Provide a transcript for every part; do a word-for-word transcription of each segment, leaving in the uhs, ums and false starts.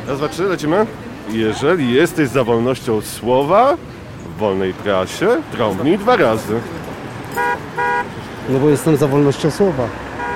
Raz, dwa, trzy, lecimy. Jeżeli jesteś za wolnością słowa w wolnej prasie, trąbnij dwa razy. No bo jestem za wolnością słowa.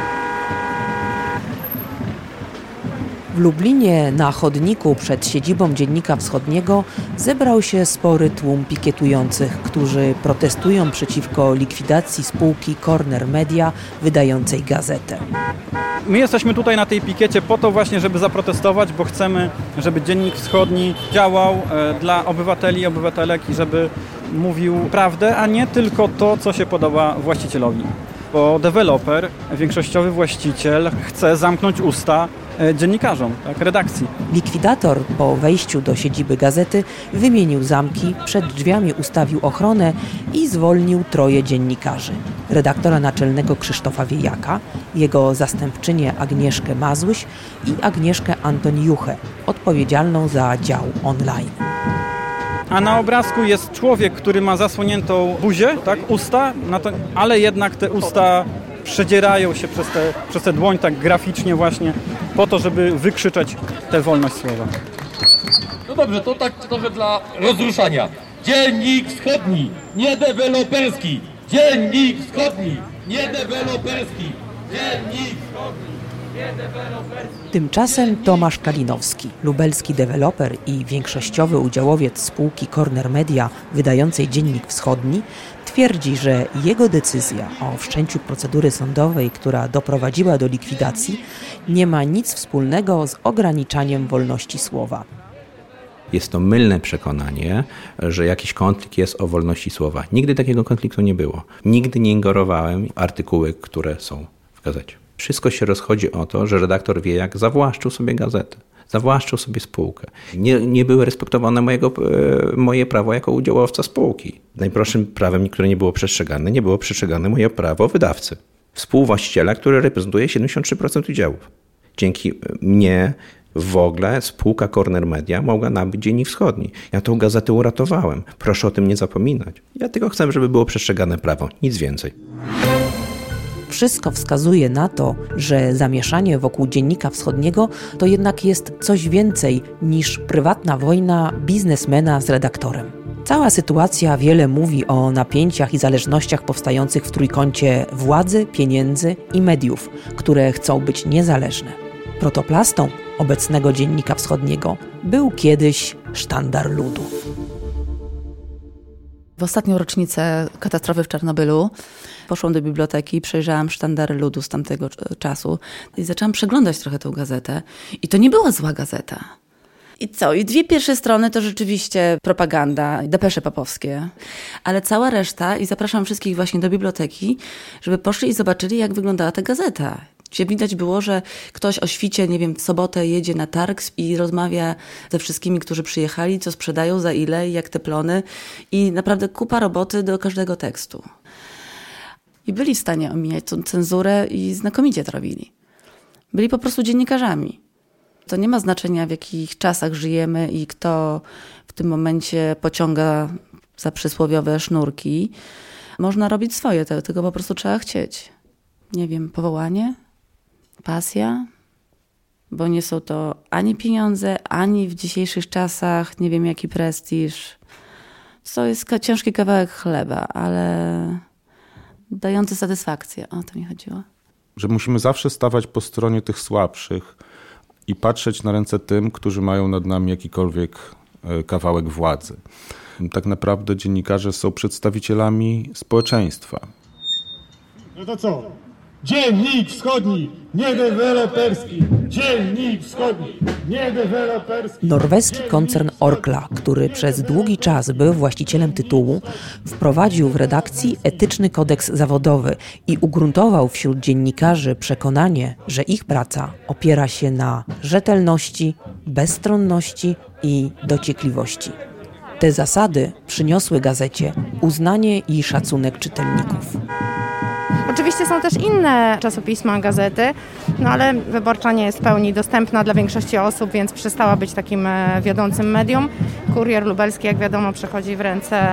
W Lublinie na chodniku przed siedzibą Dziennika Wschodniego zebrał się spory tłum pikietujących, którzy protestują przeciwko likwidacji spółki Corner Media wydającej gazetę. My jesteśmy tutaj na tej pikiecie po to właśnie, żeby zaprotestować, bo chcemy, żeby Dziennik Wschodni działał dla obywateli i obywatelek i żeby mówił prawdę, a nie tylko to, co się podoba właścicielowi. Bo deweloper, większościowy właściciel chce zamknąć usta dziennikarzom, tak, redakcji. Likwidator po wejściu do siedziby gazety wymienił zamki, przed drzwiami ustawił ochronę i zwolnił troje dziennikarzy. Redaktora naczelnego Krzysztofa Wiejaka, jego zastępczynię Agnieszkę Mazłyś i Agnieszkę Antoniuchę, odpowiedzialną za dział online. A na obrazku jest człowiek, który ma zasłoniętą buzię, tak, usta, ale jednak te usta przedzierają się przez tę przez te dłoń tak graficznie właśnie po to, żeby wykrzyczeć tę wolność słowa. No dobrze, to tak trochę dla rozruszania. Dziennik Wschodni, nie deweloperski. Dziennik Wschodni, nie deweloperski. Dziennik Wschodni, nie deweloperski. Tymczasem Tomasz Kalinowski, lubelski deweloper i większościowy udziałowiec spółki Corner Media wydającej Dziennik Wschodni, twierdzi, że jego decyzja o wszczęciu procedury sądowej, która doprowadziła do likwidacji, nie ma nic wspólnego z ograniczaniem wolności słowa. Jest to mylne przekonanie, że jakiś konflikt jest o wolności słowa. Nigdy takiego konfliktu nie było. Nigdy nie ingerowałem w artykuły, które są w gazecie. Wszystko się rozchodzi o to, że redaktor Wiejak zawłaszczył sobie gazetę. Zawłaszczył sobie spółkę. Nie, nie były respektowane mojego, e, moje prawo jako udziałowca spółki. Najprostszym prawem, które nie było przestrzegane, nie było przestrzegane moje prawo wydawcy. Współwłaściciela, który reprezentuje siedemdziesiąt trzy procent udziałów. Dzięki mnie w ogóle spółka Corner Media mogła nabyć Dziennik Wschodni. Ja tą gazetę uratowałem. Proszę o tym nie zapominać. Ja tylko chcę, żeby było przestrzegane prawo. Nic więcej. Wszystko wskazuje na to, że zamieszanie wokół Dziennika Wschodniego to jednak jest coś więcej niż prywatna wojna biznesmena z redaktorem. Cała sytuacja wiele mówi o napięciach i zależnościach powstających w trójkącie władzy, pieniędzy i mediów, które chcą być niezależne. Protoplastą obecnego Dziennika Wschodniego był kiedyś Sztandar Ludu. W ostatnią rocznicę katastrofy w Czarnobylu poszłam do biblioteki i przejrzałam Sztandar Ludu z tamtego czasu i zaczęłam przeglądać trochę tę gazetę. I to nie była zła gazeta. I co? I dwie pierwsze strony to rzeczywiście propaganda, depesze papowskie, ale cała reszta, i zapraszam wszystkich właśnie do biblioteki, żeby poszli i zobaczyli, jak wyglądała ta gazeta. Gdzie widać było, że ktoś o świcie, nie wiem, w sobotę jedzie na targ i rozmawia ze wszystkimi, którzy przyjechali, co sprzedają, za ile i jak te plony. I naprawdę kupa roboty do każdego tekstu. I byli w stanie omijać tą cenzurę i znakomicie to robili. Byli po prostu dziennikarzami. To nie ma znaczenia, w jakich czasach żyjemy i kto w tym momencie pociąga za przysłowiowe sznurki. Można robić swoje, tego po prostu trzeba chcieć. Nie wiem, powołanie? Pasja, bo nie są to ani pieniądze, ani w dzisiejszych czasach, nie wiem jaki prestiż. To jest ciężki kawałek chleba, ale dający satysfakcję. O to mi chodziło. Że musimy zawsze stawać po stronie tych słabszych i patrzeć na ręce tym, którzy mają nad nami jakikolwiek kawałek władzy. Tak naprawdę dziennikarze są przedstawicielami społeczeństwa. No to co? Dziennik Wschodni, nie deweloperski! Dziennik Wschodni, nie deweloperski! Norweski koncern Orkla, który przez długi czas był właścicielem tytułu, wprowadził w redakcji etyczny kodeks zawodowy i ugruntował wśród dziennikarzy przekonanie, że ich praca opiera się na rzetelności, bezstronności i dociekliwości. Te zasady przyniosły gazecie uznanie i szacunek czytelników. Oczywiście są też inne czasopisma, gazety, no ale Wyborcza nie jest w pełni dostępna dla większości osób, więc przestała być takim wiodącym medium. Kurier Lubelski, jak wiadomo, przechodzi w ręce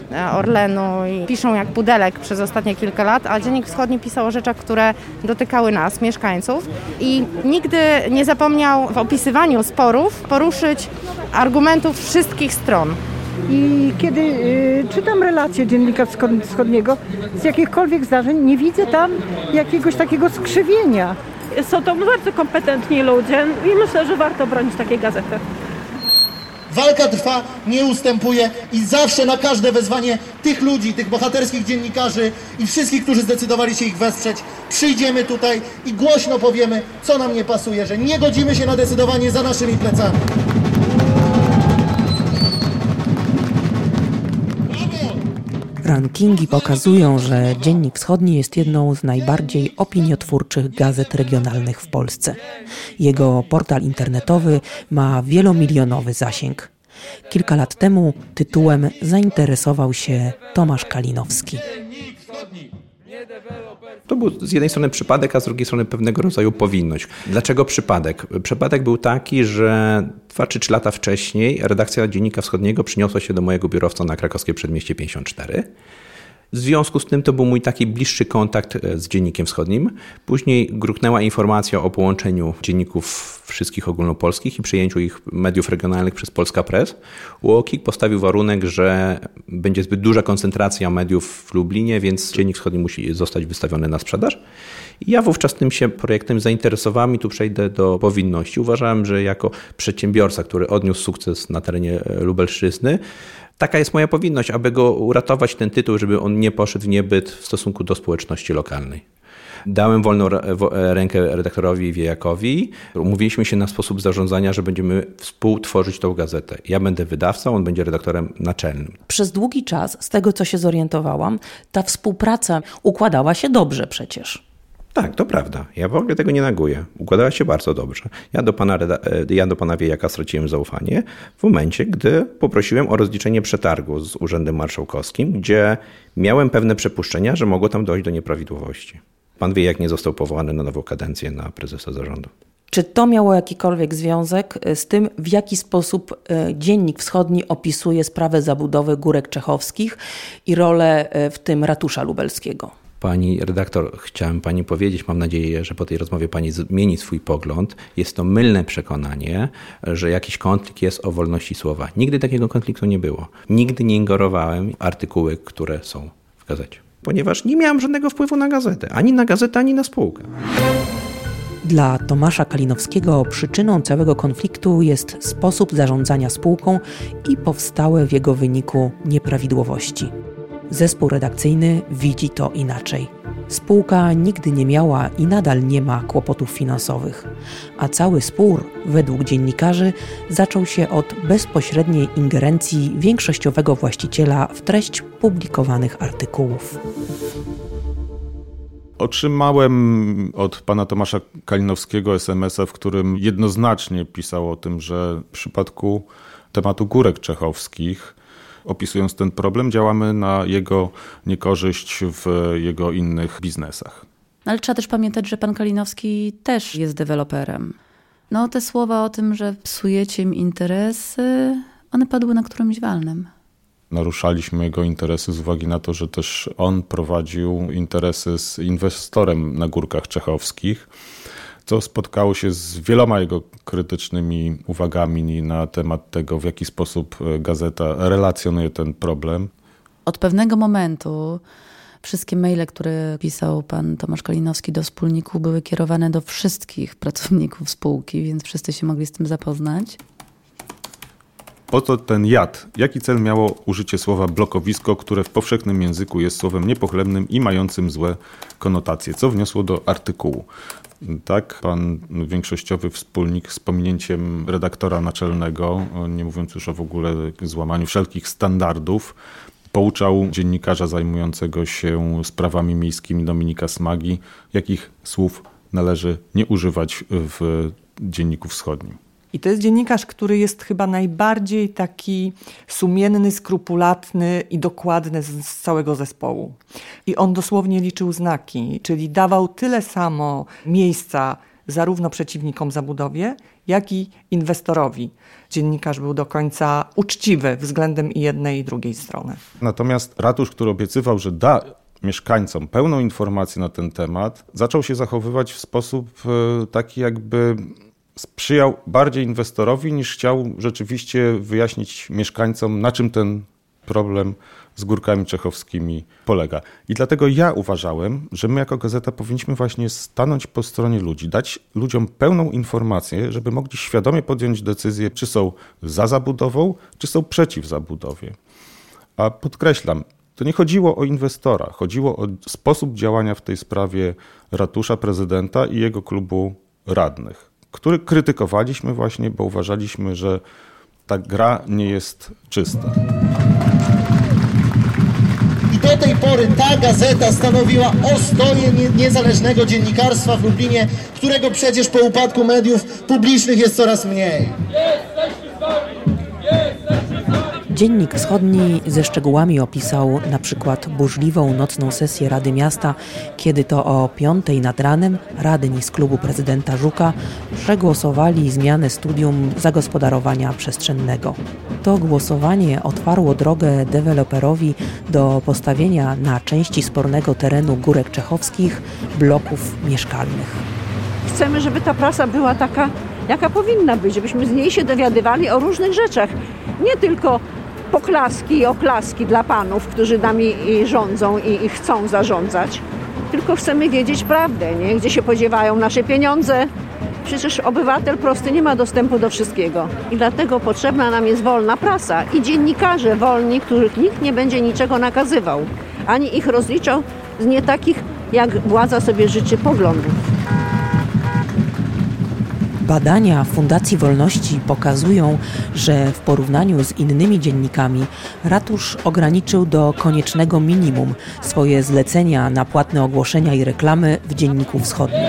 Orlenu i piszą jak pudelek przez ostatnie kilka lat, a Dziennik Wschodni pisał o rzeczach, które dotykały nas, mieszkańców i nigdy nie zapomniał w opisywaniu sporów poruszyć argumentów wszystkich stron. I kiedy y, czytam relacje Dziennika Wschodniego z jakichkolwiek zdarzeń, nie widzę tam jakiegoś takiego skrzywienia. Są to bardzo kompetentni ludzie i myślę, że warto bronić takiej gazety. Walka trwa, nie ustępuje i zawsze na każde wezwanie tych ludzi, tych bohaterskich dziennikarzy i wszystkich, którzy zdecydowali się ich wesprzeć, przyjdziemy tutaj i głośno powiemy, co nam nie pasuje, że nie godzimy się na decydowanie za naszymi plecami. Rankingi pokazują, że Dziennik Wschodni jest jedną z najbardziej opiniotwórczych gazet regionalnych w Polsce. Jego portal internetowy ma wielomilionowy zasięg. Kilka lat temu tytułem zainteresował się Tomasz Kalinowski. To był z jednej strony przypadek, a z drugiej strony pewnego rodzaju powinność. Dlaczego przypadek? Przypadek był taki, że dwa czy trzy lata wcześniej redakcja Dziennika Wschodniego przyniosła się do mojego biurowca na Krakowskie Przedmieście pięćdziesiąt cztery. W związku z tym to był mój taki bliższy kontakt z Dziennikiem Wschodnim. Później gruchnęła informacja o połączeniu dzienników wszystkich ogólnopolskich i przejęciu ich mediów regionalnych przez Polska Press. U O K I K postawił warunek, że będzie zbyt duża koncentracja mediów w Lublinie, więc Dziennik Wschodni musi zostać wystawiony na sprzedaż. I ja wówczas tym się projektem zainteresowałem i tu przejdę do powinności. Uważałem, że jako przedsiębiorca, który odniósł sukces na terenie Lubelszczyzny, taka jest moja powinność, aby go uratować, ten tytuł, żeby on nie poszedł w niebyt w stosunku do społeczności lokalnej. Dałem wolną rękę redaktorowi Wiejakowi. Umówiliśmy się na sposób zarządzania, że będziemy współtworzyć tą gazetę. Ja będę wydawcą, on będzie redaktorem naczelnym. Przez długi czas, z tego co się zorientowałam, ta współpraca układała się dobrze przecież. Tak, to prawda. Ja w ogóle tego nie neguję. Układała się bardzo dobrze. Ja do pana, ja do pana Wiejaka straciłem zaufanie w momencie, gdy poprosiłem o rozliczenie przetargu z Urzędem Marszałkowskim, gdzie miałem pewne przypuszczenia, że mogło tam dojść do nieprawidłowości. Pan Wiejak nie został powołany na nową kadencję na prezesa zarządu. Czy to miało jakikolwiek związek z tym, w jaki sposób Dziennik Wschodni opisuje sprawę zabudowy Górek Czechowskich i rolę w tym ratusza lubelskiego? Pani redaktor, chciałem pani powiedzieć, mam nadzieję, że po tej rozmowie pani zmieni swój pogląd. Jest to mylne przekonanie, że jakiś konflikt jest o wolności słowa. Nigdy takiego konfliktu nie było. Nigdy nie ingerowałem w artykuły, które są w gazecie, ponieważ nie miałem żadnego wpływu na gazetę, ani na gazetę, ani na spółkę. Dla Tomasza Kalinowskiego przyczyną całego konfliktu jest sposób zarządzania spółką i powstałe w jego wyniku nieprawidłowości. Zespół redakcyjny widzi to inaczej. Spółka nigdy nie miała i nadal nie ma kłopotów finansowych, a cały spór, według dziennikarzy, zaczął się od bezpośredniej ingerencji większościowego właściciela w treść publikowanych artykułów. Otrzymałem od pana Tomasza Kalinowskiego es em es a, w którym jednoznacznie pisał o tym, że w przypadku tematu Górek Czechowskich, opisując ten problem, działamy na jego niekorzyść w jego innych biznesach. Ale trzeba też pamiętać, że pan Kalinowski też jest deweloperem. No te słowa o tym, że psujecie im interesy, one padły na którymś walnym. Naruszaliśmy jego interesy z uwagi na to, że też on prowadził interesy z inwestorem na Górkach Czechowskich, co spotkało się z wieloma jego krytycznymi uwagami na temat tego, w jaki sposób gazeta relacjonuje ten problem. Od pewnego momentu wszystkie maile, które pisał pan Tomasz Kalinowski do wspólników, były kierowane do wszystkich pracowników spółki, więc wszyscy się mogli z tym zapoznać. Po co ten jad? Jaki cel miało użycie słowa blokowisko, które w powszechnym języku jest słowem niepochlebnym i mającym złe konotacje, co wniosło do artykułu? Tak, pan większościowy wspólnik z pominięciem redaktora naczelnego, nie mówiąc już o w ogóle złamaniu wszelkich standardów, pouczał dziennikarza zajmującego się sprawami miejskimi Dominika Smagi, jakich słów należy nie używać w Dzienniku Wschodnim. I to jest dziennikarz, który jest chyba najbardziej taki sumienny, skrupulatny i dokładny z, z całego zespołu. I on dosłownie liczył znaki, czyli dawał tyle samo miejsca zarówno przeciwnikom zabudowie, jak i inwestorowi. Dziennikarz był do końca uczciwy względem i jednej i drugiej strony. Natomiast ratusz, który obiecywał, że da mieszkańcom pełną informację na ten temat, zaczął się zachowywać w sposób taki, jakby sprzyjał bardziej inwestorowi, niż chciał rzeczywiście wyjaśnić mieszkańcom, na czym ten problem z górkami czechowskimi polega. I dlatego ja uważałem, że my jako gazeta powinniśmy właśnie stanąć po stronie ludzi, dać ludziom pełną informację, żeby mogli świadomie podjąć decyzję, czy są za zabudową, czy są przeciw zabudowie. A podkreślam, to nie chodziło o inwestora, chodziło o sposób działania w tej sprawie ratusza, prezydenta i jego klubu radnych, który krytykowaliśmy właśnie, bo uważaliśmy, że ta gra nie jest czysta. I do tej pory ta gazeta stanowiła ostoję niezależnego dziennikarstwa w Lublinie, którego przecież po upadku mediów publicznych jest coraz mniej. Dziennik Wschodni ze szczegółami opisał na przykład burzliwą nocną sesję Rady Miasta, kiedy to o piątej nad ranem radni z klubu prezydenta Żuka przegłosowali zmianę studium zagospodarowania przestrzennego. To głosowanie otwarło drogę deweloperowi do postawienia na części spornego terenu Górek Czechowskich bloków mieszkalnych. Chcemy, żeby ta prasa była taka, jaka powinna być, żebyśmy z niej się dowiadywali o różnych rzeczach. Nie tylko poklaski i oklaski dla panów, którzy nami rządzą i, i chcą zarządzać, tylko chcemy wiedzieć prawdę, nie? Gdzie się podziewają nasze pieniądze. Przecież obywatel prosty nie ma dostępu do wszystkiego. I dlatego potrzebna nam jest wolna prasa i dziennikarze wolni, których nikt nie będzie niczego nakazywał, ani ich rozliczał z nie takich, jak władza sobie życzy, poglądów. Badania Fundacji Wolności pokazują, że w porównaniu z innymi dziennikami ratusz ograniczył do koniecznego minimum swoje zlecenia na płatne ogłoszenia i reklamy w Dzienniku Wschodnim.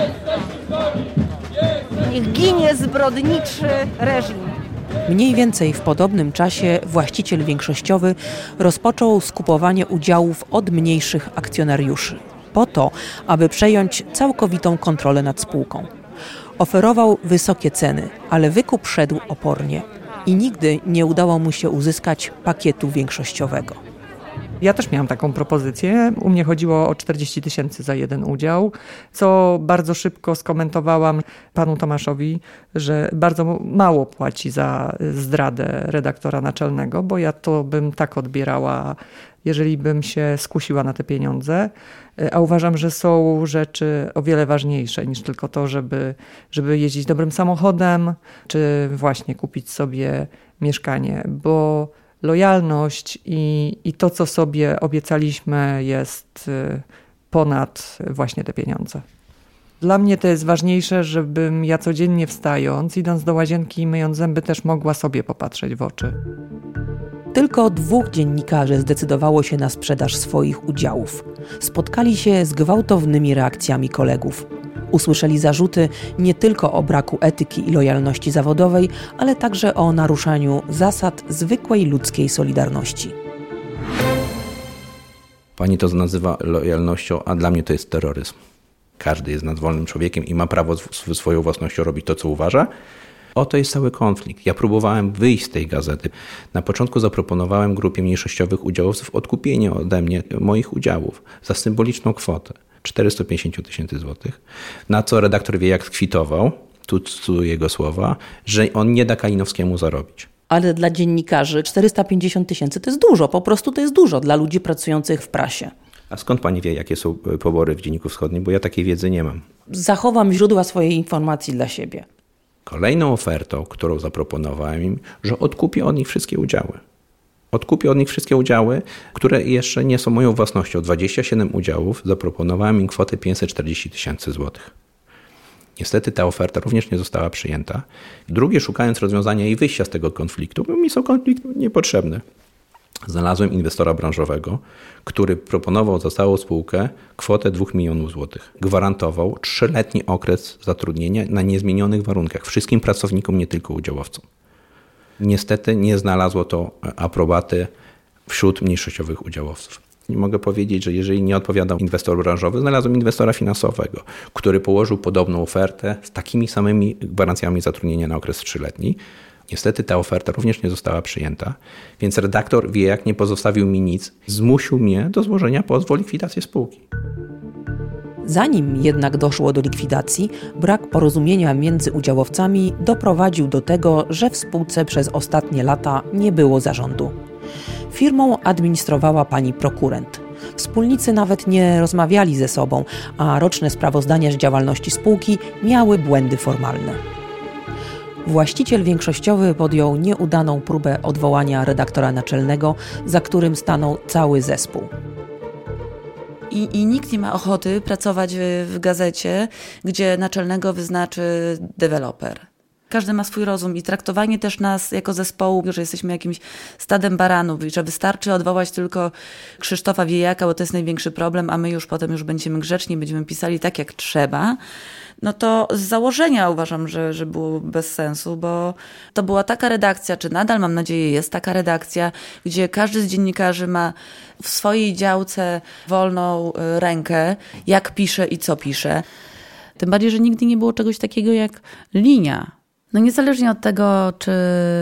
Niech ginie zbrodniczy reżim. Mniej więcej w podobnym czasie właściciel większościowy rozpoczął skupowanie udziałów od mniejszych akcjonariuszy, po to, aby przejąć całkowitą kontrolę nad spółką. Oferował wysokie ceny, ale wykup szedł opornie i nigdy nie udało mu się uzyskać pakietu większościowego. Ja też miałam taką propozycję. U mnie chodziło o czterdzieści tysięcy za jeden udział, co bardzo szybko skomentowałam panu Tomaszowi, że bardzo mało płaci za zdradę redaktora naczelnego, bo ja to bym tak odbierała, jeżeli bym się skusiła na te pieniądze. A uważam, że są rzeczy o wiele ważniejsze niż tylko to, żeby, żeby jeździć dobrym samochodem, czy właśnie kupić sobie mieszkanie, bo lojalność i, i to, co sobie obiecaliśmy, jest ponad właśnie te pieniądze. Dla mnie to jest ważniejsze, żebym ja codziennie wstając, idąc do łazienki i myjąc zęby, też mogła sobie popatrzeć w oczy. Tylko dwóch dziennikarzy zdecydowało się na sprzedaż swoich udziałów. Spotkali się z gwałtownymi reakcjami kolegów. Usłyszeli zarzuty nie tylko o braku etyki i lojalności zawodowej, ale także o naruszaniu zasad zwykłej ludzkiej solidarności. Pani to nazywa lojalnością, a dla mnie to jest terroryzm. Każdy jest nadwolnym człowiekiem i ma prawo z swoją własnością robić to, co uważa. Oto jest cały konflikt. Ja próbowałem wyjść z tej gazety. Na początku zaproponowałem grupie mniejszościowych udziałowców odkupienie ode mnie moich udziałów za symboliczną kwotę czterysta pięćdziesiąt tysięcy złotych, na co redaktor Wiejak skwitował, tu cytuję jego słowa, że on nie da Kalinowskiemu zarobić. Ale dla dziennikarzy czterysta pięćdziesiąt tysięcy to jest dużo, po prostu to jest dużo dla ludzi pracujących w prasie. A skąd pani wie, jakie są pobory w Dzienniku Wschodnim? Bo ja takiej wiedzy nie mam. Zachowam źródła swojej informacji dla siebie. Kolejną ofertą, którą zaproponowałem im, że odkupię od nich wszystkie udziały. Odkupię od nich wszystkie udziały, które jeszcze nie są moją własnością. dwadzieścia siedem udziałów, zaproponowałem im kwotę pięćset czterdzieści tysięcy złotych. Niestety ta oferta również nie została przyjęta. Drugie, szukając rozwiązania i wyjścia z tego konfliktu, bo mi są konflikt niepotrzebny. Znalazłem inwestora branżowego, który proponował za całą spółkę kwotę dwóch milionów złotych. Gwarantował trzyletni okres zatrudnienia na niezmienionych warunkach wszystkim pracownikom, nie tylko udziałowcom. Niestety nie znalazło to aprobaty wśród mniejszościowych udziałowców. mogę powiedzieć, że jeżeli nie odpowiadał inwestor branżowy, znalazłem inwestora finansowego, który położył podobną ofertę z takimi samymi gwarancjami zatrudnienia na okres trzyletni. Niestety ta oferta również nie została przyjęta, więc redaktor, wie jak nie pozostawił mi nic, zmusił mnie do złożenia pozwu o likwidację spółki. Zanim jednak doszło do likwidacji, brak porozumienia między udziałowcami doprowadził do tego, że w spółce przez ostatnie lata nie było zarządu. Firmą administrowała pani prokurent. Wspólnicy nawet nie rozmawiali ze sobą, a roczne sprawozdania z działalności spółki miały błędy formalne. Właściciel większościowy podjął nieudaną próbę odwołania redaktora naczelnego, za którym stanął cały zespół. I, I nikt nie ma ochoty pracować w, w gazecie, gdzie naczelnego wyznaczy deweloper. Każdy ma swój rozum i traktowanie też nas jako zespołu, że jesteśmy jakimś stadem baranów i że wystarczy odwołać tylko Krzysztofa Wiejaka, bo to jest największy problem, a my już potem już będziemy grzeczni, będziemy pisali tak jak trzeba. No to z założenia uważam, że, że było bez sensu, bo to była taka redakcja, czy nadal mam nadzieję jest taka redakcja, gdzie każdy z dziennikarzy ma w swojej działce wolną rękę, jak pisze i co pisze. Tym bardziej, że nigdy nie było czegoś takiego jak linia. No niezależnie od tego, czy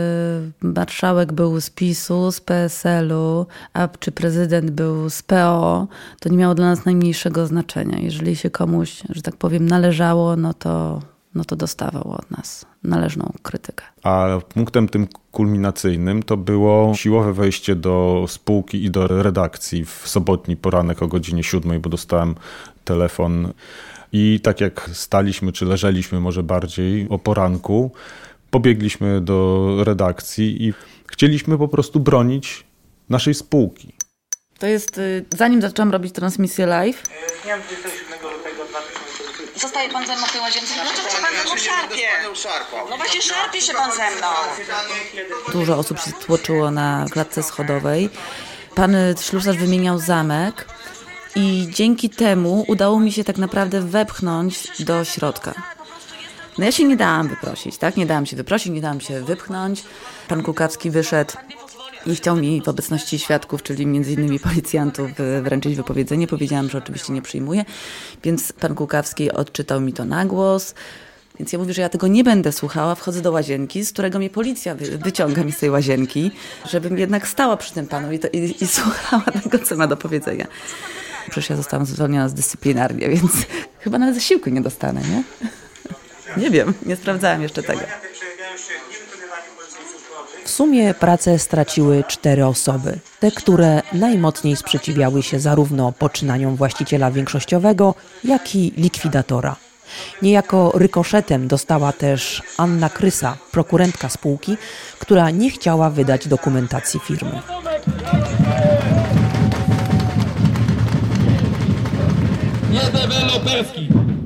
marszałek był z PiSu, z P S L-u, a czy prezydent był z P O, to nie miało dla nas najmniejszego znaczenia. Jeżeli się komuś, że tak powiem, należało, no to, no to dostawał od nas należną krytykę. A punktem tym kulminacyjnym to było siłowe wejście do spółki i do redakcji w sobotni poranek o godzinie siódmej, bo dostałem telefon. I tak jak staliśmy, czy leżeliśmy może bardziej o poranku, pobiegliśmy do redakcji i chcieliśmy po prostu bronić naszej spółki. To jest, zanim zaczęłam robić transmisję live. Dnia dwudziestego siódmego lutego dwa tysiące. Zostaje pan ze mną w tej łazience? Dlaczego się pan ze mną szarpie? No właśnie szarpie się pan ze mną. Dużo osób się stłoczyło na klatce schodowej. Pan ślusarz wymieniał zamek. I dzięki temu udało mi się tak naprawdę wepchnąć do środka. No ja się nie dałam wyprosić, tak? Nie dałam się wyprosić, nie dałam się wypchnąć. Pan Kukawski wyszedł i chciał mi w obecności świadków, czyli między innymi policjantów, wręczyć wypowiedzenie. Powiedziałam, że oczywiście nie przyjmuję, więc pan Kukawski odczytał mi to na głos. Więc ja mówię, że ja tego nie będę słuchała, wchodzę do łazienki, z którego mnie policja wy, wyciąga mi z tej łazienki, żebym jednak stała przy tym panu i, to, i, i słuchała tego, co ma do powiedzenia. Przecież ja zostałam zwolniona z dyscyplinarnie, więc chyba nawet zasiłku nie dostanę, nie? Nie wiem, nie sprawdzałam jeszcze tego. W sumie pracę straciły cztery osoby. Te, które najmocniej sprzeciwiały się zarówno poczynaniom właściciela większościowego, jak i likwidatora. Niejako rykoszetem dostała też Anna Krysa, prokurentka spółki, która nie chciała wydać dokumentacji firmy. Niedeweloperski!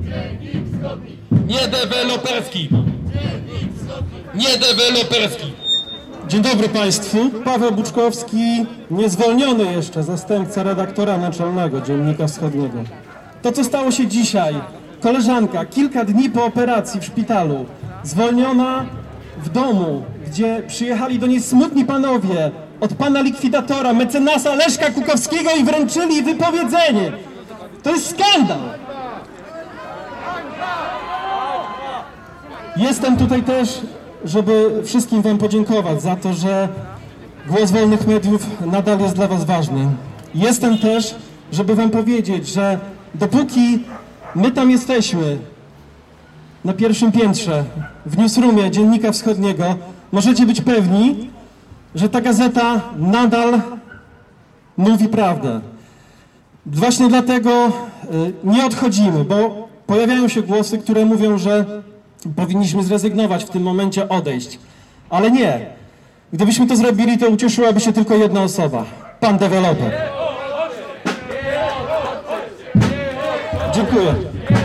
Niedeweloperski! Niedeweloperski! Dzień dobry Państwu. Paweł Buczkowski, niezwolniony jeszcze zastępca redaktora naczelnego Dziennika Wschodniego. To, co stało się dzisiaj, koleżanka kilka dni po operacji w szpitalu, zwolniona w domu, gdzie przyjechali do niej smutni panowie od pana likwidatora, mecenasa Leszka Kukowskiego i wręczyli wypowiedzenie. To jest skandal! Jestem tutaj też, żeby wszystkim wam podziękować za to, że głos wolnych mediów nadal jest dla was ważny. Jestem też, żeby wam powiedzieć, że dopóki my tam jesteśmy, na pierwszym piętrze, w newsroomie Dziennika Wschodniego, możecie być pewni, że ta gazeta nadal mówi prawdę. Właśnie dlatego nie odchodzimy, bo pojawiają się głosy, które mówią, że powinniśmy zrezygnować w tym momencie, odejść. Ale nie. Gdybyśmy to zrobili, to ucieszyłaby się tylko jedna osoba. Pan deweloper. Dziękuję.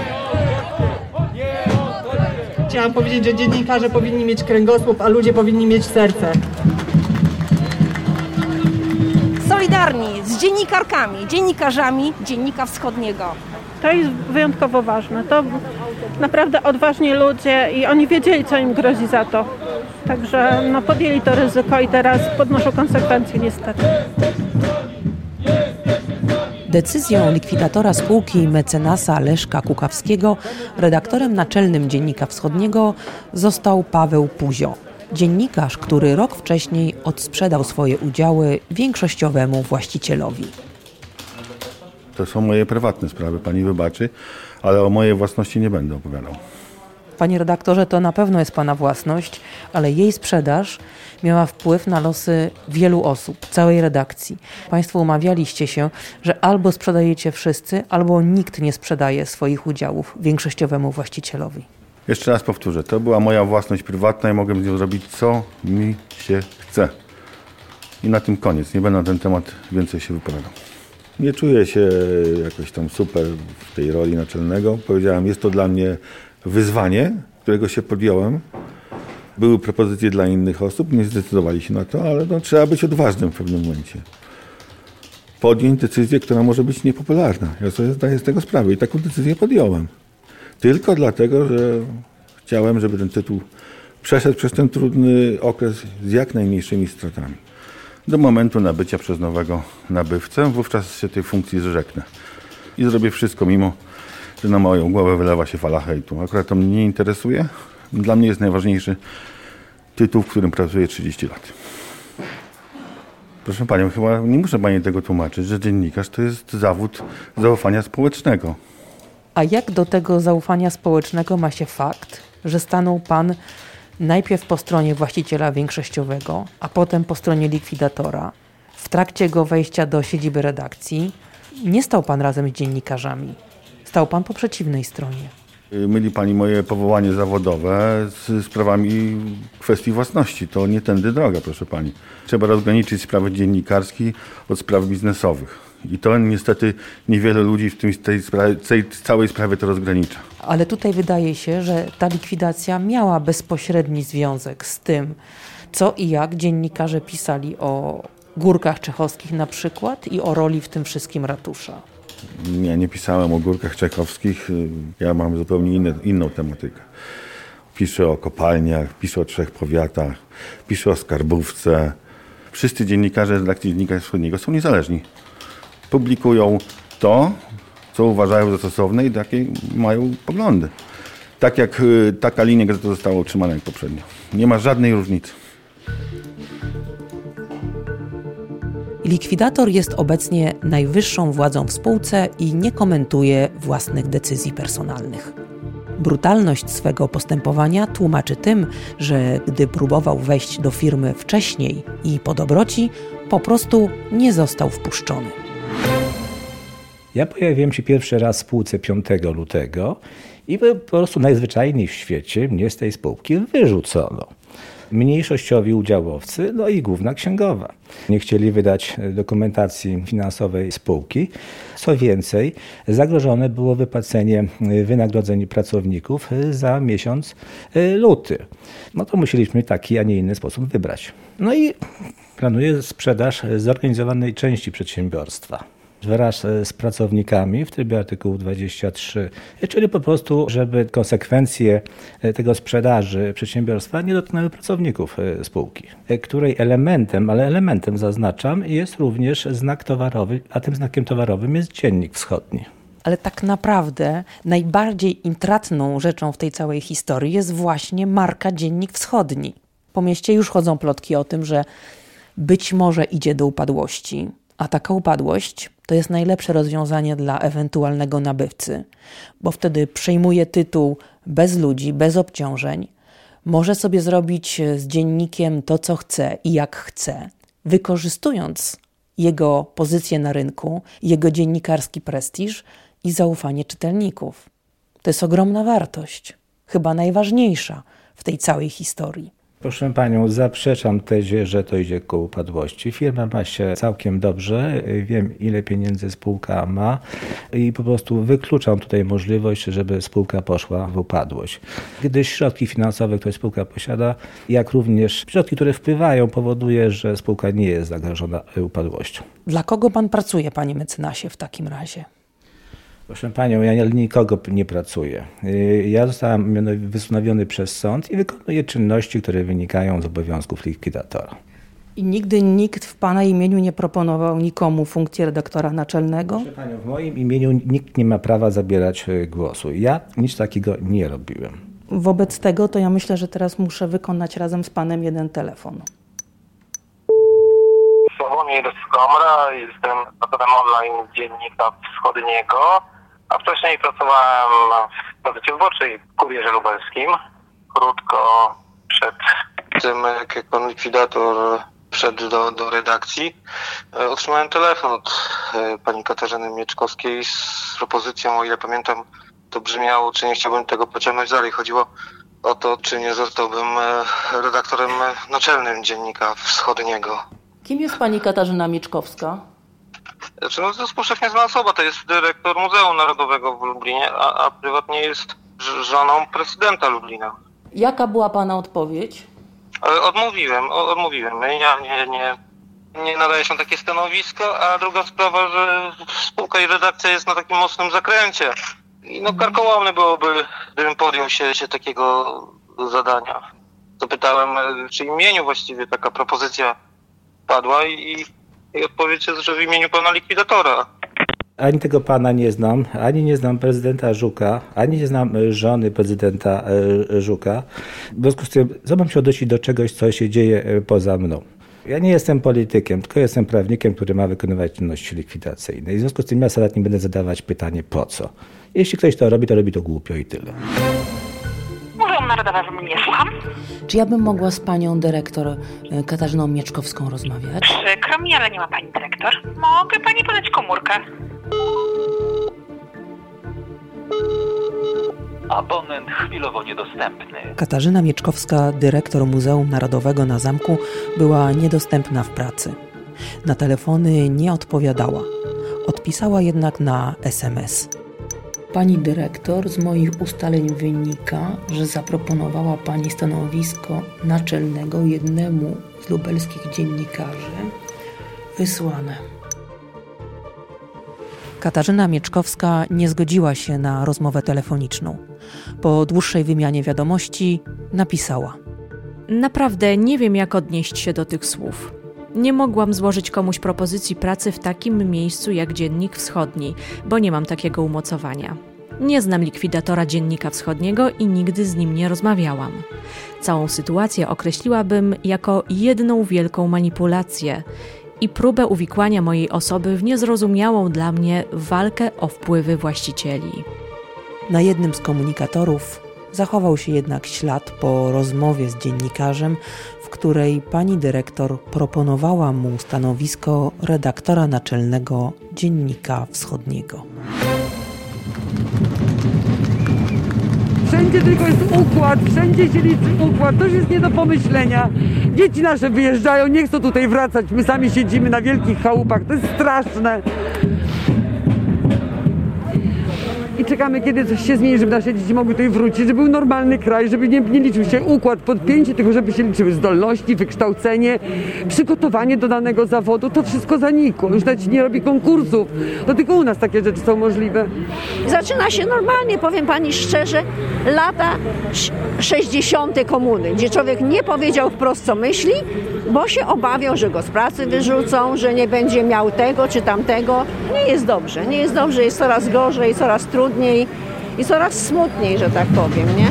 Chciałam powiedzieć, że dziennikarze powinni mieć kręgosłup, a ludzie powinni mieć serce. Solidarni z dziennikarkami, dziennikarzami Dziennika Wschodniego. To jest wyjątkowo ważne. To naprawdę odważni ludzie i oni wiedzieli, co im grozi za to. Także no, podjęli to ryzyko i teraz podnoszą konsekwencje niestety. Decyzją likwidatora spółki mecenasa Leszka Kukawskiego redaktorem naczelnym Dziennika Wschodniego został Paweł Puzio. Dziennikarz, który rok wcześniej odsprzedał swoje udziały większościowemu właścicielowi. To są moje prywatne sprawy, pani wybaczy, ale o mojej własności nie będę opowiadał. Panie redaktorze, to na pewno jest pana własność, ale jej sprzedaż miała wpływ na losy wielu osób, całej redakcji. Państwo umawialiście się, że albo sprzedajecie wszyscy, albo nikt nie sprzedaje swoich udziałów większościowemu właścicielowi. Jeszcze raz powtórzę, to była moja własność prywatna i mogę z nią zrobić, co mi się chce. I na tym koniec, nie będę na ten temat więcej się wypowiadał. Nie czuję się jakoś tam super w tej roli naczelnego. Powiedziałem, jest to dla mnie wyzwanie, którego się podjąłem. Były propozycje dla innych osób, nie zdecydowali się na to, ale no, trzeba być odważnym w pewnym momencie. Podjąć decyzję, która może być niepopularna. Ja sobie zdaję z tego sprawę i taką decyzję podjąłem. Tylko dlatego, że chciałem, żeby ten tytuł przeszedł przez ten trudny okres z jak najmniejszymi stratami. Do momentu nabycia przez nowego nabywcę, wówczas się tej funkcji zrzeknę. I zrobię wszystko, mimo że na moją głowę wylewa się fala hejtu. Akurat to mnie nie interesuje. Dla mnie jest najważniejszy tytuł, w którym pracuję trzydzieści lat. Proszę panią, chyba nie muszę pani tego tłumaczyć, że dziennikarz to jest zawód zaufania społecznego. A jak do tego zaufania społecznego ma się fakt, że stanął pan najpierw po stronie właściciela większościowego, a potem po stronie likwidatora? W trakcie jego wejścia do siedziby redakcji nie stał pan razem z dziennikarzami. Stał pan po przeciwnej stronie. Myli pani moje powołanie zawodowe z sprawami kwestii własności. To nie tędy droga, proszę pani. Trzeba rozgraniczyć sprawy dziennikarskie od spraw biznesowych. I to niestety niewiele ludzi w tym, tej, sprawie, tej całej sprawie to rozgranicza. Ale tutaj wydaje się, że ta likwidacja miała bezpośredni związek z tym, co i jak dziennikarze pisali o Górkach Czechowskich na przykład i o roli w tym wszystkim ratusza. Nie, nie pisałem o Górkach Czechowskich. Ja mam zupełnie inne, inną tematykę. Piszę o kopalniach, piszę o trzech powiatach, piszę o skarbówce. Wszyscy dziennikarze z redakcji Dziennika Wschodniego są niezależni. Publikują to, co uważają za stosowne i takie mają poglądy. Tak jak taka linia gazety została utrzymana jak poprzednio. Nie ma żadnej różnicy. Likwidator jest obecnie najwyższą władzą w spółce i nie komentuje własnych decyzji personalnych. Brutalność swego postępowania tłumaczy tym, że gdy próbował wejść do firmy wcześniej i po dobroci, po prostu nie został wpuszczony. Ja pojawiłem się pierwszy raz w spółce piątego lutego i po prostu najzwyczajniej w świecie mnie z tej spółki wyrzucono. Mniejszościowi udziałowcy, no i główna księgowa. Nie chcieli wydać dokumentacji finansowej spółki. Co więcej, zagrożone było wypłacenie wynagrodzeń pracowników za miesiąc luty. No to musieliśmy taki, a nie inny sposób wybrać. No i planuję sprzedaż zorganizowanej części przedsiębiorstwa wraz z pracownikami w trybie artykułu dwadzieścia trzy, czyli po prostu, żeby konsekwencje tego sprzedaży przedsiębiorstwa nie dotknęły pracowników spółki, której elementem, ale elementem zaznaczam, jest również znak towarowy, a tym znakiem towarowym jest Dziennik Wschodni. Ale tak naprawdę najbardziej intratną rzeczą w tej całej historii jest właśnie marka Dziennik Wschodni. Po mieście już chodzą plotki o tym, że być może idzie do upadłości, a taka upadłość to jest najlepsze rozwiązanie dla ewentualnego nabywcy, bo wtedy przejmuje tytuł bez ludzi, bez obciążeń, może sobie zrobić z dziennikiem to, co chce i jak chce, wykorzystując jego pozycję na rynku, jego dziennikarski prestiż i zaufanie czytelników. To jest ogromna wartość, chyba najważniejsza w tej całej historii. Proszę panią, zaprzeczam tezie, że to idzie ku upadłości. Firma ma się całkiem dobrze, wiem ile pieniędzy spółka ma i po prostu wykluczam tutaj możliwość, żeby spółka poszła w upadłość. Gdyż środki finansowe, które spółka posiada, jak również środki, które wpływają, powoduje, że spółka nie jest zagrożona upadłością. Dla kogo pan pracuje, panie mecenasie, w takim razie? Proszę panią, ja nikogo nie pracuję. Ja zostałem wystanowiony przez sąd i wykonuję czynności, które wynikają z obowiązków likwidatora. I nigdy nikt w Pana imieniu nie proponował nikomu funkcji redaktora naczelnego? Proszę Panią, w moim imieniu nikt nie ma prawa zabierać głosu. Ja nic takiego nie robiłem. Wobec tego to ja myślę, że teraz muszę wykonać razem z Panem jeden telefon. Sławomir Skomra, jestem autorem online Dziennika Wschodniego, a wcześniej pracowałem w Gazecie Wyborczej w Kurierze Lubelskim. Krótko przed tym, jak jako likwidator wszedł do, do redakcji, otrzymałem telefon od pani Katarzyny Mieczkowskiej z propozycją, o ile pamiętam, to brzmiało, czy nie chciałbym tego pociągnąć dalej. Chodziło o to, czy nie zostałbym redaktorem naczelnym Dziennika Wschodniego. Kim jest pani Katarzyna Mieczkowska? Znaczy, no, to jest powszechnie znana osoba, to jest dyrektor Muzeum Narodowego w Lublinie, a, a prywatnie jest żoną prezydenta Lublina. Jaka była pana odpowiedź? Odmówiłem, odmówiłem. Ja nie, nie, nie nadaję się na takie stanowisko, a druga sprawa, że spółka i redakcja jest na takim mocnym zakręcie. I no karkołomne byłoby, gdybym podjął się, się takiego zadania. Zapytałem, czy imieniu właściwie taka propozycja padła i, i odpowiedź jest, że w imieniu pana likwidatora. Ani tego pana nie znam, ani nie znam prezydenta Żuka, ani nie znam żony prezydenta Żuka. W związku z tym, co mam się odnosić do czegoś, co się dzieje poza mną? Ja nie jestem politykiem, tylko jestem prawnikiem, który ma wykonywać czynności likwidacyjne. I w związku z tym ja sobie nie będę zadawać pytanie, po co. Jeśli ktoś to robi, to robi to głupio i tyle. Muzeum Narodowego, nie słucham. Czy ja bym mogła z panią dyrektor Katarzyną Mieczkowską rozmawiać? Przykro mi, ale nie ma pani dyrektor. Mogę pani podać komórkę. Abonent chwilowo niedostępny. Katarzyna Mieczkowska, dyrektor Muzeum Narodowego na Zamku, była niedostępna w pracy. Na telefony nie odpowiadała. Odpisała jednak na es em es. Pani dyrektor, z moich ustaleń wynika, że zaproponowała pani stanowisko naczelnego jednemu z lubelskich dziennikarzy. Wysłane. Katarzyna Mieczkowska nie zgodziła się na rozmowę telefoniczną. Po dłuższej wymianie wiadomości napisała: Naprawdę nie wiem, jak odnieść się do tych słów. Nie mogłam złożyć komuś propozycji pracy w takim miejscu jak Dziennik Wschodni, bo nie mam takiego umocowania. Nie znam likwidatora Dziennika Wschodniego i nigdy z nim nie rozmawiałam. Całą sytuację określiłabym jako jedną wielką manipulację i próbę uwikłania mojej osoby w niezrozumiałą dla mnie walkę o wpływy właścicieli. Na jednym z komunikatorów zachował się jednak ślad po rozmowie z dziennikarzem, w której pani dyrektor proponowała mu stanowisko redaktora naczelnego Dziennika Wschodniego. Wszędzie tylko jest układ, wszędzie się liczy układ, to już jest nie do pomyślenia. Dzieci nasze wyjeżdżają, nie chcą tutaj wracać, my sami siedzimy na wielkich chałupach, to jest straszne. I czekamy, kiedy coś się zmieni, żeby nasze dzieci mogły tutaj wrócić, żeby był normalny kraj, żeby nie, nie liczył się układ, podpięcie, tylko żeby się liczyły zdolności, wykształcenie, przygotowanie do danego zawodu. To wszystko zanikło. Już nawet nie robi konkursów. To tylko u nas takie rzeczy są możliwe. Zaczyna się normalnie, powiem pani szczerze, lata sześćdziesiąte komuny, gdzie człowiek nie powiedział wprost, co myśli, bo się obawiał, że go z pracy wyrzucą, że nie będzie miał tego czy tamtego. Nie jest dobrze. Nie jest dobrze, jest coraz gorzej, coraz trudniej. I coraz smutniej, że tak powiem, nie?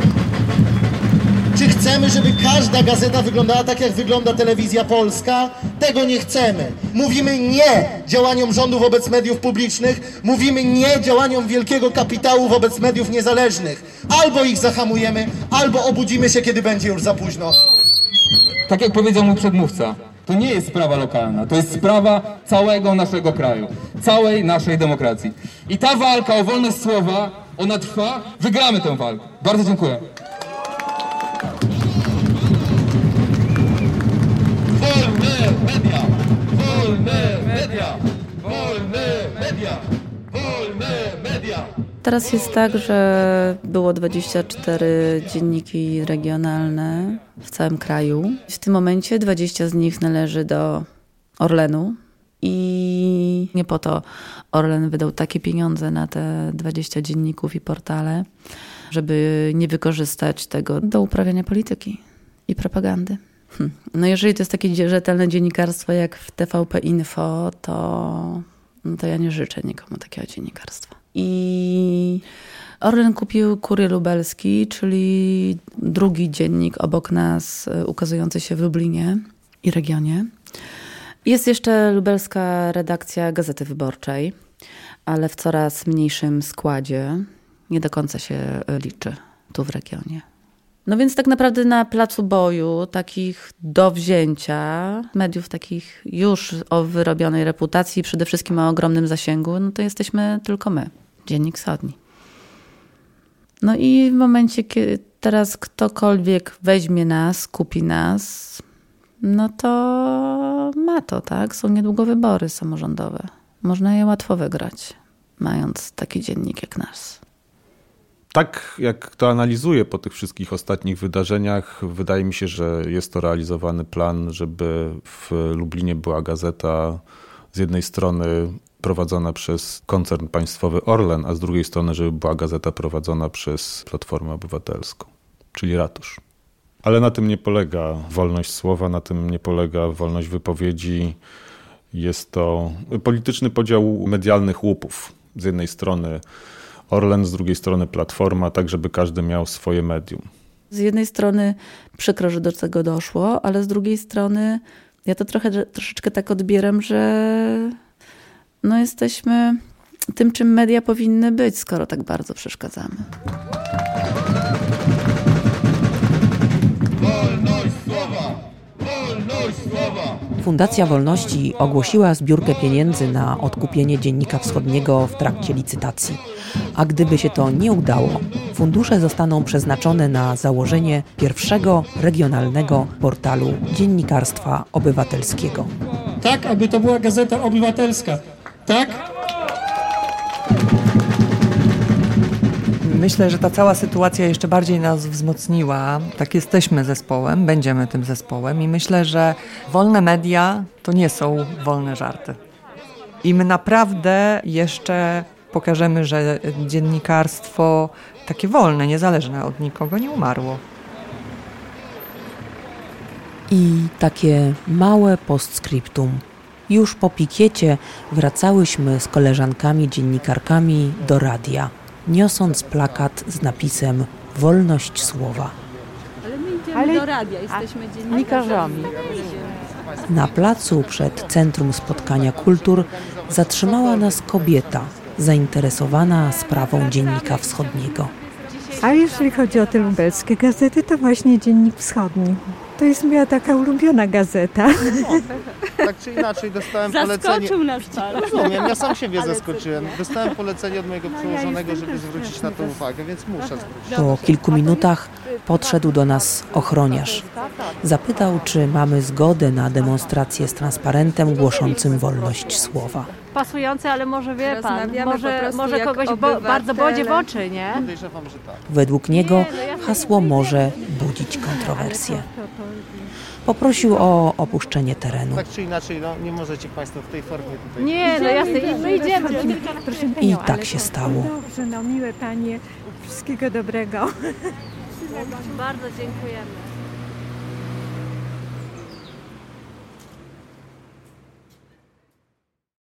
Czy chcemy, żeby każda gazeta wyglądała tak, jak wygląda Telewizja Polska? Tego nie chcemy. Mówimy nie działaniom rządu wobec mediów publicznych, mówimy nie działaniom wielkiego kapitału wobec mediów niezależnych. Albo ich zahamujemy, albo obudzimy się, kiedy będzie już za późno. Tak jak powiedział mój przedmówca, to nie jest sprawa lokalna, to jest sprawa całego naszego kraju, całej naszej demokracji. I ta walka o wolność słowa, ona trwa, wygramy tę walkę. Bardzo dziękuję. Wolne media! Wolne media! Wolne media! Wolne media! Teraz jest tak, że było dwadzieścia cztery dzienniki regionalne w całym kraju. W tym momencie dwadzieścia z nich należy do Orlenu i nie po to Orlen wydał takie pieniądze na te dwadzieścia dzienników i portale, żeby nie wykorzystać tego do uprawiania polityki i propagandy. Hmm. No jeżeli to jest takie rzetelne dziennikarstwo jak w T V P Info, to, no to ja nie życzę nikomu takiego dziennikarstwa. I Orlen kupił Kurier Lubelski, czyli drugi dziennik obok nas ukazujący się w Lublinie i regionie. Jest jeszcze lubelska redakcja Gazety Wyborczej, ale w coraz mniejszym składzie. Nie do końca się liczy tu w regionie. No więc tak naprawdę na placu boju, takich do wzięcia, mediów takich już o wyrobionej reputacji, przede wszystkim o ogromnym zasięgu, no to jesteśmy tylko my, Dziennik Wschodni. No i w momencie, kiedy teraz ktokolwiek weźmie nas, kupi nas, no to ma to, tak? Są niedługo wybory samorządowe. Można je łatwo wygrać, mając taki dziennik jak nasz. Tak jak to analizuję po tych wszystkich ostatnich wydarzeniach, wydaje mi się, że jest to realizowany plan, żeby w Lublinie była gazeta z jednej strony prowadzona przez koncern państwowy Orlen, a z drugiej strony, żeby była gazeta prowadzona przez Platformę Obywatelską, czyli Ratusz. Ale na tym nie polega wolność słowa, na tym nie polega wolność wypowiedzi. Jest to polityczny podział medialnych łupów. Z jednej strony Orlen, z drugiej strony Platforma, tak żeby każdy miał swoje medium. Z jednej strony przykro, że do tego doszło, ale z drugiej strony ja to trochę troszeczkę tak odbieram, że no jesteśmy tym, czym media powinny być, skoro tak bardzo przeszkadzamy. Wolność słowa! Wolność słowa! Fundacja Wolności ogłosiła zbiórkę pieniędzy na odkupienie Dziennika Wschodniego w trakcie licytacji. A gdyby się to nie udało, fundusze zostaną przeznaczone na założenie pierwszego regionalnego portalu dziennikarstwa obywatelskiego. Tak, aby to była Gazeta Obywatelska. Tak? Myślę, że ta cała sytuacja jeszcze bardziej nas wzmocniła. Tak, jesteśmy zespołem, będziemy tym zespołem i myślę, że wolne media to nie są wolne żarty. I my naprawdę jeszcze pokażemy, że dziennikarstwo takie wolne, niezależne od nikogo nie umarło. I takie małe postscriptum. Już po pikiecie wracałyśmy z koleżankami dziennikarkami do radia, niosąc plakat z napisem Wolność słowa. Ale my idziemy Ale... do radia, jesteśmy dziennikarzami. Na placu przed Centrum Spotkania Kultur zatrzymała nas kobieta zainteresowana sprawą Dziennika Wschodniego. A jeżeli chodzi o te lubelskie gazety, to właśnie Dziennik Wschodni. To jest moja taka ulubiona gazeta. Tak czy inaczej dostałem polecenie. Zaskoczył nas pan. Rozumiem, ja sam siebie zaskoczyłem. Dostałem polecenie od mojego przełożonego, żeby zwrócić na to uwagę, więc muszę zwrócić. Po kilku minutach podszedł do nas ochroniarz. Zapytał, czy mamy zgodę na demonstrację z transparentem głoszącym wolność słowa. Pasujące, ale może wie pan, Rozmawiamy po może, prostu może jak kogoś bo, obywatele. bardzo bodzi w oczy, nie? Podejrzewam, że tak. Według niego hasło może budzić kontrowersje. Poprosił o opuszczenie terenu. Tak czy inaczej, no, nie możecie Państwo w tej formie tutaj... Nie, no jasne, my idziemy. I tak się stało. Dobrze, no miłe panie, wszystkiego dobrego. Bardzo dziękujemy.